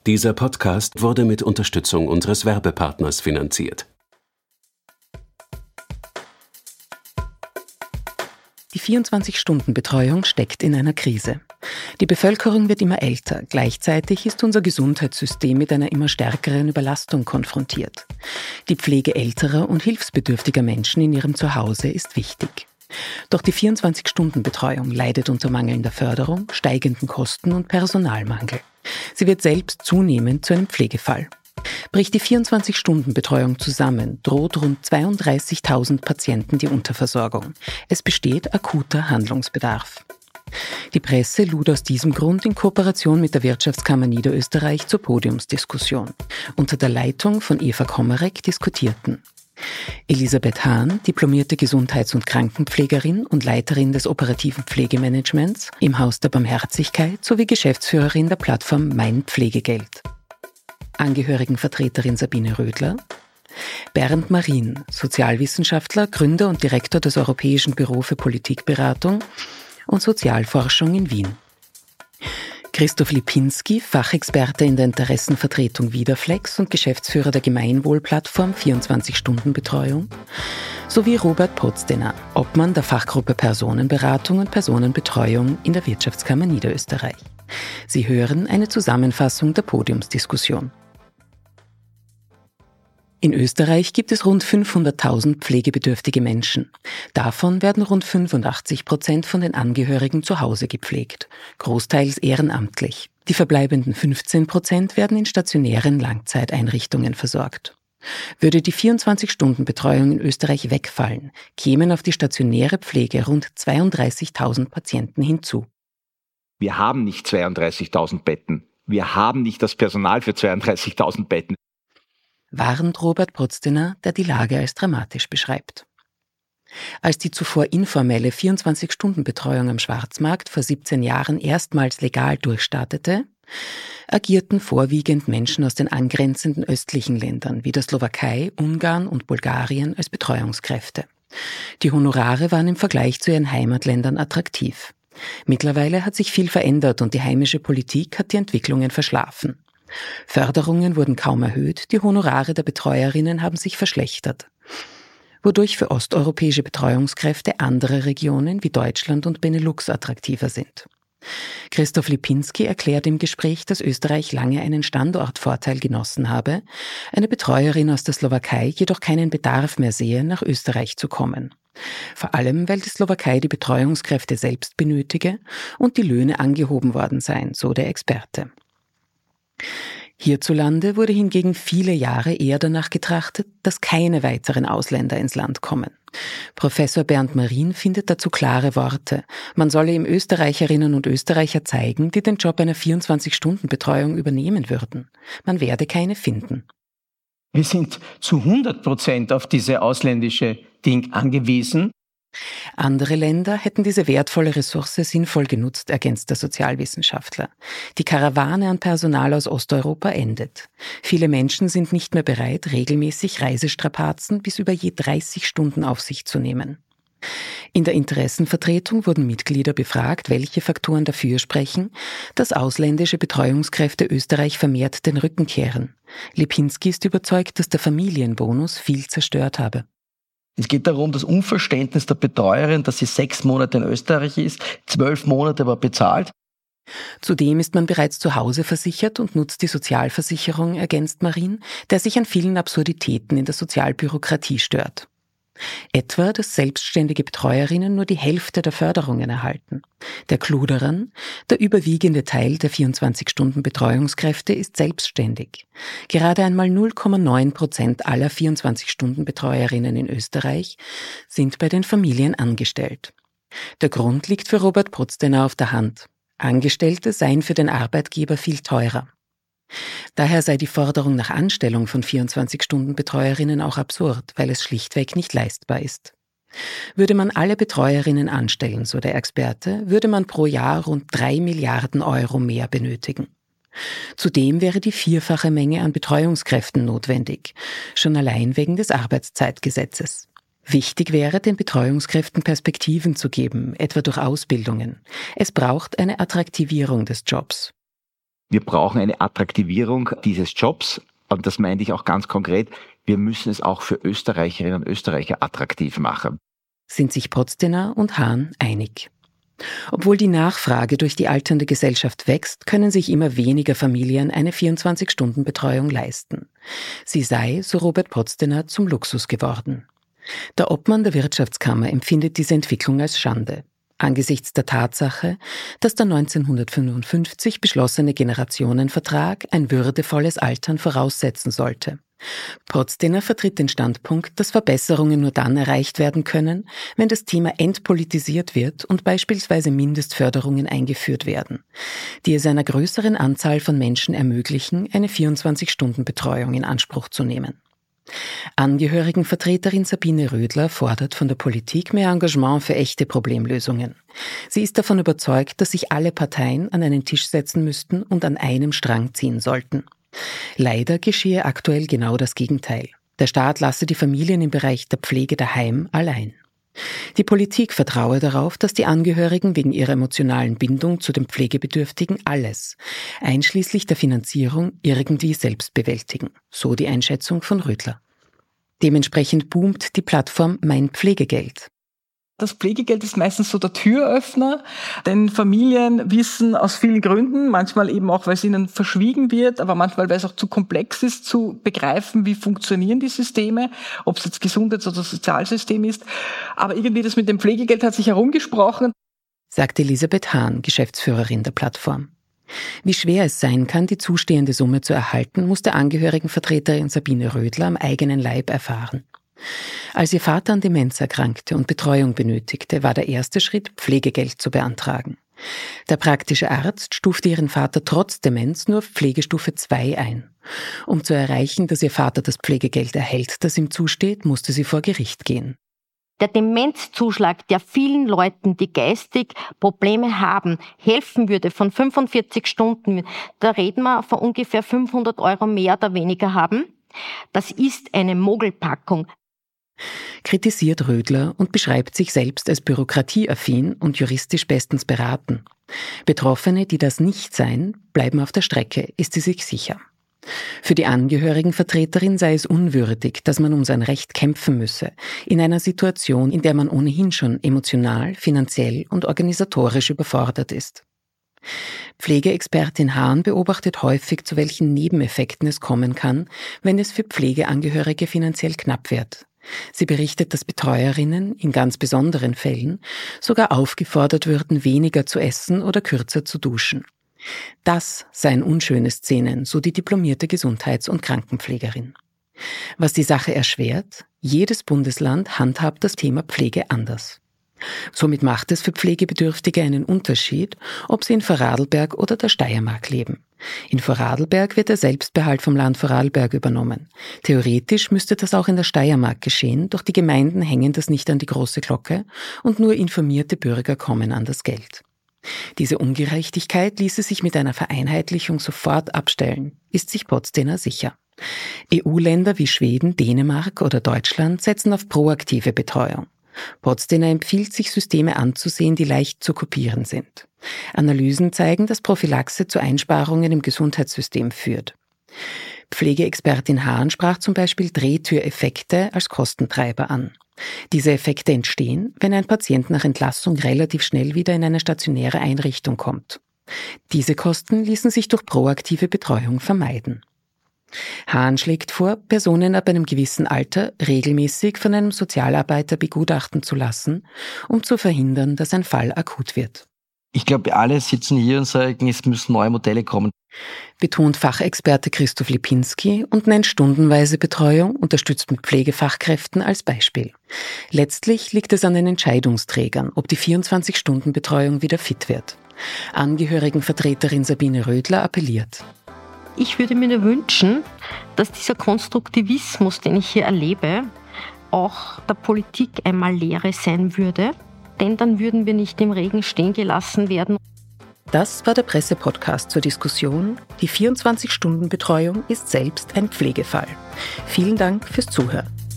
Dieser Podcast wurde mit Unterstützung unseres Werbepartners finanziert. Die 24-Stunden-Betreuung steckt in einer Krise. Die Bevölkerung wird immer älter. Gleichzeitig ist unser Gesundheitssystem mit einer immer stärkeren Überlastung konfrontiert. Die Pflege älterer und hilfsbedürftiger Menschen in ihrem Zuhause ist wichtig. Doch die 24-Stunden-Betreuung leidet unter mangelnder Förderung, steigenden Kosten und Personalmangel. Sie wird selbst zunehmend zu einem Pflegefall. Bricht die 24-Stunden-Betreuung zusammen, droht rund 32.000 Patienten die Unterversorgung. Es besteht akuter Handlungsbedarf. Die Presse lud aus diesem Grund in Kooperation mit der Wirtschaftskammer Niederösterreich zur Podiumsdiskussion. Unter der Leitung von Eva Komarek diskutierten Elisabeth Hahn, diplomierte Gesundheits- und Krankenpflegerin und Leiterin des operativen Pflegemanagements im Haus der Barmherzigkeit sowie Geschäftsführerin der Plattform Mein Pflegegeld. Angehörigenvertreterin Sabine Rödler, Bernd Marin, Sozialwissenschaftler, Gründer und Direktor des Europäischen Büro für Politikberatung und Sozialforschung in Wien. Christoph Lipinski, Fachexperte in der Interessenvertretung Widerflex und Geschäftsführer der Gemeinwohlplattform 24-Stunden-Betreuung, sowie Robert Potzdener, Obmann der Fachgruppe Personenberatung und Personenbetreuung in der Wirtschaftskammer Niederösterreich. Sie hören eine Zusammenfassung der Podiumsdiskussion. In Österreich gibt es rund 500.000 pflegebedürftige Menschen. Davon werden rund 85% von den Angehörigen zu Hause gepflegt, großteils ehrenamtlich. Die verbleibenden 15% werden in stationären Langzeiteinrichtungen versorgt. Würde die 24-Stunden-Betreuung in Österreich wegfallen, kämen auf die stationäre Pflege rund 32.000 Patienten hinzu. Wir haben nicht 32.000 Betten. Wir haben nicht das Personal für 32.000 Betten. Warnt Robert Potzdener, der die Lage als dramatisch beschreibt. Als die zuvor informelle 24-Stunden-Betreuung am Schwarzmarkt vor 17 Jahren erstmals legal durchstartete, agierten vorwiegend Menschen aus den angrenzenden östlichen Ländern wie der Slowakei, Ungarn und Bulgarien als Betreuungskräfte. Die Honorare waren im Vergleich zu ihren Heimatländern attraktiv. Mittlerweile hat sich viel verändert und die heimische Politik hat die Entwicklungen verschlafen. Förderungen wurden kaum erhöht, die Honorare der Betreuerinnen haben sich verschlechtert, wodurch für osteuropäische Betreuungskräfte andere Regionen wie Deutschland und Benelux attraktiver sind. Christoph Lipinski erklärt im Gespräch, dass Österreich lange einen Standortvorteil genossen habe, eine Betreuerin aus der Slowakei jedoch keinen Bedarf mehr sehe, nach Österreich zu kommen. Vor allem, weil die Slowakei die Betreuungskräfte selbst benötige und die Löhne angehoben worden seien, so der Experte. Hierzulande wurde hingegen viele Jahre eher danach getrachtet, dass keine weiteren Ausländer ins Land kommen. Professor Bernd Marin findet dazu klare Worte. Man solle ihm Österreicherinnen und Österreicher zeigen, die den Job einer 24-Stunden-Betreuung übernehmen würden. Man werde keine finden. Wir sind zu 100% auf diese ausländische Ding angewiesen. Andere Länder hätten diese wertvolle Ressource sinnvoll genutzt, ergänzt der Sozialwissenschaftler. Die Karawane an Personal aus Osteuropa endet. Viele Menschen sind nicht mehr bereit, regelmäßig Reisestrapazen bis über je 30 Stunden auf sich zu nehmen. In der Interessenvertretung wurden Mitglieder befragt, welche Faktoren dafür sprechen, dass ausländische Betreuungskräfte Österreich vermehrt den Rücken kehren. Lipinski ist überzeugt, dass der Familienbonus viel zerstört habe. Es geht darum, das Unverständnis der Betreuerin, dass sie 6 Monate in Österreich ist, 12 Monate aber bezahlt. Zudem ist man bereits zu Hause versichert und nutzt die Sozialversicherung, ergänzt Marin, der sich an vielen Absurditäten in der Sozialbürokratie stört. Etwa, dass selbstständige Betreuerinnen nur die Hälfte der Förderungen erhalten. Der Clou daran: der überwiegende Teil der 24-Stunden-Betreuungskräfte ist selbstständig. Gerade einmal 0,9% aller 24-Stunden-Betreuerinnen in Österreich sind bei den Familien angestellt. Der Grund liegt für Robert Potzdener auf der Hand. Angestellte seien für den Arbeitgeber viel teurer. Daher sei die Forderung nach Anstellung von 24-Stunden-Betreuerinnen auch absurd, weil es schlichtweg nicht leistbar ist. Würde man alle Betreuerinnen anstellen, so der Experte, würde man pro Jahr rund 3 Milliarden Euro mehr benötigen. Zudem wäre die 4-fache Menge an Betreuungskräften notwendig, schon allein wegen des Arbeitszeitgesetzes. Wichtig wäre, den Betreuungskräften Perspektiven zu geben, etwa durch Ausbildungen. Es braucht eine Attraktivierung des Jobs. Wir brauchen eine Attraktivierung dieses Jobs. Und das meinte ich auch ganz konkret. Wir müssen es auch für Österreicherinnen und Österreicher attraktiv machen. Sind sich Potztainer und Hahn einig. Obwohl die Nachfrage durch die alternde Gesellschaft wächst, können sich immer weniger Familien eine 24-Stunden-Betreuung leisten. Sie sei, so Robert Potztainer, zum Luxus geworden. Der Obmann der Wirtschaftskammer empfindet diese Entwicklung als Schande. Angesichts der Tatsache, dass der 1955 beschlossene Generationenvertrag ein würdevolles Altern voraussetzen sollte. Potztainer vertritt den Standpunkt, dass Verbesserungen nur dann erreicht werden können, wenn das Thema entpolitisiert wird und beispielsweise Mindestförderungen eingeführt werden, die es einer größeren Anzahl von Menschen ermöglichen, eine 24-Stunden-Betreuung in Anspruch zu nehmen. Angehörigenvertreterin Sabine Rödler fordert von der Politik mehr Engagement für echte Problemlösungen. Sie ist davon überzeugt, dass sich alle Parteien an einen Tisch setzen müssten und an einem Strang ziehen sollten. Leider geschehe aktuell genau das Gegenteil. Der Staat lasse die Familien im Bereich der Pflege daheim allein. Die Politik vertraue darauf, dass die Angehörigen wegen ihrer emotionalen Bindung zu den Pflegebedürftigen alles, einschließlich der Finanzierung, irgendwie selbst bewältigen. So die Einschätzung von Rödler. Dementsprechend boomt die Plattform Mein Pflegegeld. Das Pflegegeld ist meistens so der Türöffner, denn Familien wissen aus vielen Gründen, manchmal eben auch, weil es ihnen verschwiegen wird, aber manchmal, weil es auch zu komplex ist, zu begreifen, wie funktionieren die Systeme, ob es jetzt Gesundheits- oder Sozialsystem ist. Aber irgendwie das mit dem Pflegegeld hat sich herumgesprochen. Sagt Elisabeth Hahn, Geschäftsführerin der Plattform. Wie schwer es sein kann, die zustehende Summe zu erhalten, musste Angehörigenvertreterin Sabine Rödler am eigenen Leib erfahren. Als ihr Vater an Demenz erkrankte und Betreuung benötigte, war der erste Schritt, Pflegegeld zu beantragen. Der praktische Arzt stufte ihren Vater trotz Demenz nur auf Pflegestufe 2 ein. Um zu erreichen, dass ihr Vater das Pflegegeld erhält, das ihm zusteht, musste sie vor Gericht gehen. Der Demenzzuschlag, der vielen Leuten, die geistig Probleme haben, helfen würde von 45 Stunden, da reden wir von ungefähr 500 € mehr oder weniger haben. Das ist eine Mogelpackung. Kritisiert Rödler und beschreibt sich selbst als bürokratieaffin und juristisch bestens beraten. Betroffene, die das nicht seien, bleiben auf der Strecke, ist sie sich sicher. Für die Angehörigenvertreterin sei es unwürdig, dass man um sein Recht kämpfen müsse, in einer Situation, in der man ohnehin schon emotional, finanziell und organisatorisch überfordert ist. Pflegeexpertin Hahn beobachtet häufig, zu welchen Nebeneffekten es kommen kann, wenn es für Pflegeangehörige finanziell knapp wird. Sie berichtet, dass Betreuerinnen in ganz besonderen Fällen sogar aufgefordert würden, weniger zu essen oder kürzer zu duschen. Das seien unschöne Szenen, so die diplomierte Gesundheits- und Krankenpflegerin. Was die Sache erschwert, jedes Bundesland handhabt das Thema Pflege anders. Somit macht es für Pflegebedürftige einen Unterschied, ob sie in Vorarlberg oder der Steiermark leben. In Vorarlberg wird der Selbstbehalt vom Land Vorarlberg übernommen. Theoretisch müsste das auch in der Steiermark geschehen, doch die Gemeinden hängen das nicht an die große Glocke und nur informierte Bürger kommen an das Geld. Diese Ungerechtigkeit ließe sich mit einer Vereinheitlichung sofort abstellen, ist sich Potztainer sicher. EU-Länder wie Schweden, Dänemark oder Deutschland setzen auf proaktive Betreuung. Potztainer empfiehlt, sich Systeme anzusehen, die leicht zu kopieren sind. Analysen zeigen, dass Prophylaxe zu Einsparungen im Gesundheitssystem führt. Pflegeexpertin Hahn sprach zum Beispiel Drehtüreffekte als Kostentreiber an. Diese Effekte entstehen, wenn ein Patient nach Entlassung relativ schnell wieder in eine stationäre Einrichtung kommt. Diese Kosten ließen sich durch proaktive Betreuung vermeiden. Hahn schlägt vor, Personen ab einem gewissen Alter regelmäßig von einem Sozialarbeiter begutachten zu lassen, um zu verhindern, dass ein Fall akut wird. Ich glaube, alle sitzen hier und sagen, es müssen neue Modelle kommen. Betont Fachexperte Christoph Lipinski und nennt stundenweise Betreuung, unterstützt mit Pflegefachkräften, als Beispiel. Letztlich liegt es an den Entscheidungsträgern, ob die 24-Stunden-Betreuung wieder fit wird. Angehörigenvertreterin Sabine Rödler appelliert. Ich würde mir nur wünschen, dass dieser Konstruktivismus, den ich hier erlebe, auch der Politik einmal Lehre sein würde. Denn dann würden wir nicht im Regen stehen gelassen werden. Das war der Presse-Podcast zur Diskussion. Die 24-Stunden-Betreuung ist selbst ein Pflegefall. Vielen Dank fürs Zuhören.